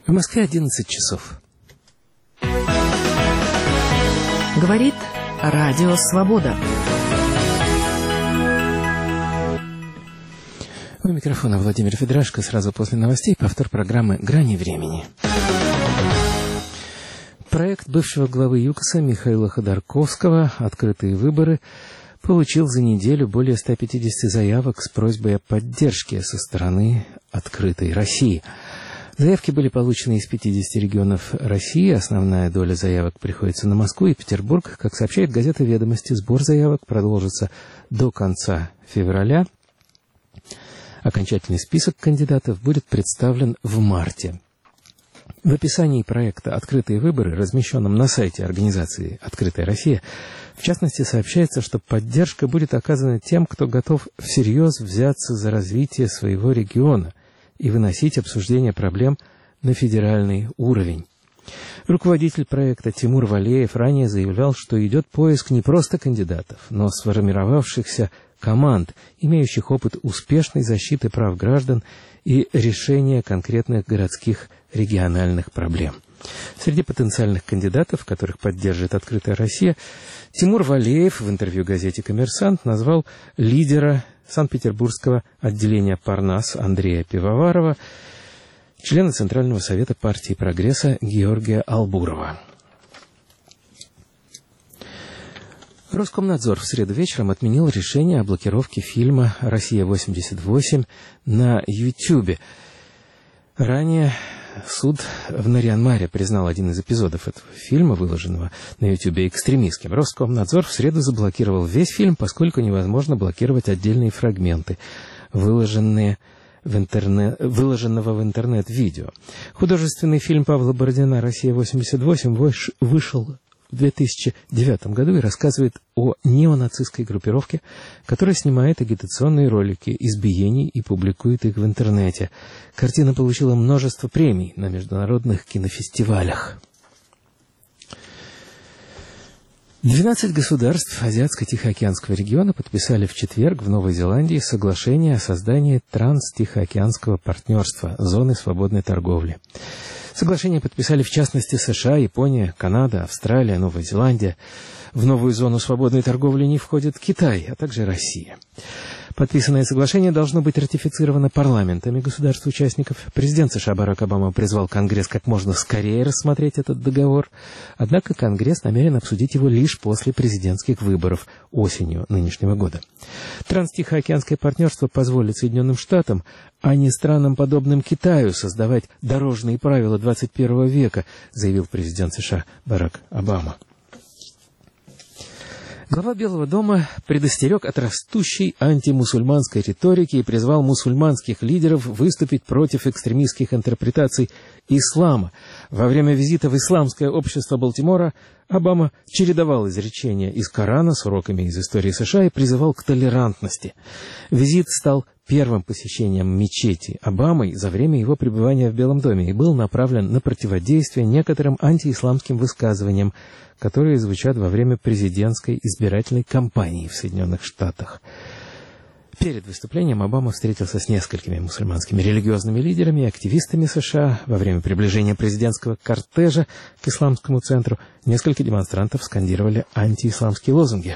В Москве 11 часов. Говорит Радио Свобода. У микрофона Владимир Федрашко. Сразу после новостей повтор программы «Грани времени». Проект бывшего главы ЮКОСа Михаила Ходорковского «Открытые выборы» получил за неделю более 150 заявок с просьбой о поддержке со стороны «Открытой России». Заявки были получены из 50 регионов России. Основная доля заявок приходится на Москву и Петербург. Как сообщает газета «Ведомости», сбор заявок продолжится до конца февраля. Окончательный список кандидатов будет представлен в марте. В описании проекта «Открытые выборы», размещенном на сайте организации «Открытая Россия», в частности, сообщается, что поддержка будет оказана тем, кто готов всерьез взяться за развитие своего региона и выносить обсуждение проблем на федеральный уровень. Руководитель проекта Тимур Валеев ранее заявлял, что идет поиск не просто кандидатов, но сформировавшихся команд, имеющих опыт успешной защиты прав граждан и решения конкретных городских региональных проблем. Среди потенциальных кандидатов, которых поддержит «Открытая Россия», Тимур Валеев в интервью газете «Коммерсант» назвал лидера Санкт-Петербургского отделения «Парнас» Андрея Пивоварова, члена Центрального совета партии «Прогресса» Георгия Албурова. Роскомнадзор в среду вечером отменил решение о блокировке фильма «Россия-88» на YouTube. Ранее суд в Нарьян-Маре признал один из эпизодов этого фильма, выложенного на YouTube, экстремистским. Роскомнадзор в среду заблокировал весь фильм, поскольку невозможно блокировать отдельные фрагменты, выложенного в интернет видео. Художественный фильм Павла Бородина «Россия-88» вышел в 2009 году и рассказывает о неонацистской группировке, которая снимает агитационные ролики избиений и публикует их в интернете. Картина получила множество премий на международных кинофестивалях. 12 государств Азиатско-Тихоокеанского региона подписали в четверг в Новой Зеландии соглашение о создании Транс-Тихоокеанского партнерства, зоны свободной торговли. Соглашение подписали в частности США, Япония, Канада, Австралия, Новая Зеландия. В новую зону свободной торговли не входит Китай, а также Россия. Подписанное соглашение должно быть ратифицировано парламентами государств-участников. Президент США Барак Обама призвал Конгресс как можно скорее рассмотреть этот договор. Однако Конгресс намерен обсудить его лишь после президентских выборов осенью нынешнего года. Транстихоокеанское партнерство позволит Соединенным Штатам, а не странам, подобным Китаю, создавать дорожные правила 21 века, заявил президент США Барак Обама. Глава Белого дома предостерег от растущей антимусульманской риторики и призвал мусульманских лидеров выступить против экстремистских интерпретаций ислама. Во время визита в исламское общество Балтимора Обама чередовал изречения из Корана с уроками из истории США и призывал к толерантности. Визит стал первым посещением мечети Обамой за время его пребывания в Белом доме и был направлен на противодействие некоторым антиисламским высказываниям, которые звучат во время президентской избирательной кампании в Соединенных Штатах. Перед выступлением Обама встретился с несколькими мусульманскими религиозными лидерами и активистами США. Во время приближения президентского кортежа к исламскому центру несколько демонстрантов скандировали антиисламские лозунги.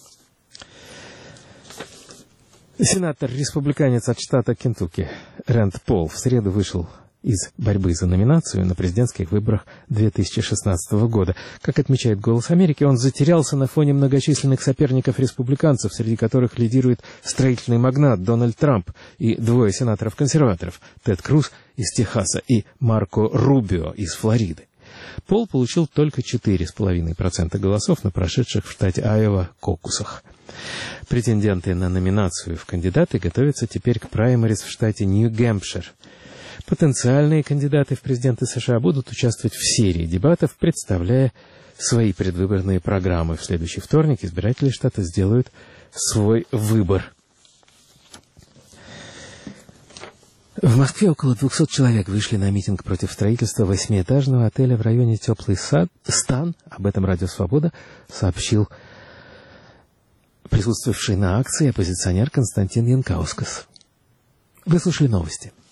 Сенатор-республиканец от штата Кентукки Рэнд Пол в среду вышел из борьбы за номинацию на президентских выборах 2016 года. Как отмечает «Голос Америки», он затерялся на фоне многочисленных соперников-республиканцев, среди которых лидирует строительный магнат Дональд Трамп и двое сенаторов-консерваторов Тед Круз из Техаса и Марко Рубио из Флориды. Пол получил только 4,5% голосов на прошедших в штате Айова кокусах. Претенденты на номинацию в кандидаты готовятся теперь к праймериз в штате Нью-Гэмпшир. Потенциальные кандидаты в президенты США будут участвовать в серии дебатов, представляя свои предвыборные программы. В следующий вторник избиратели штата сделают свой выбор. В Москве около 200 человек вышли на митинг против строительства 8-этажного отеля в районе Теплый Стан. Об этом Радио Свобода сообщил присутствовавший на акции оппозиционер Константин Янкаускас. Вы слушали новости.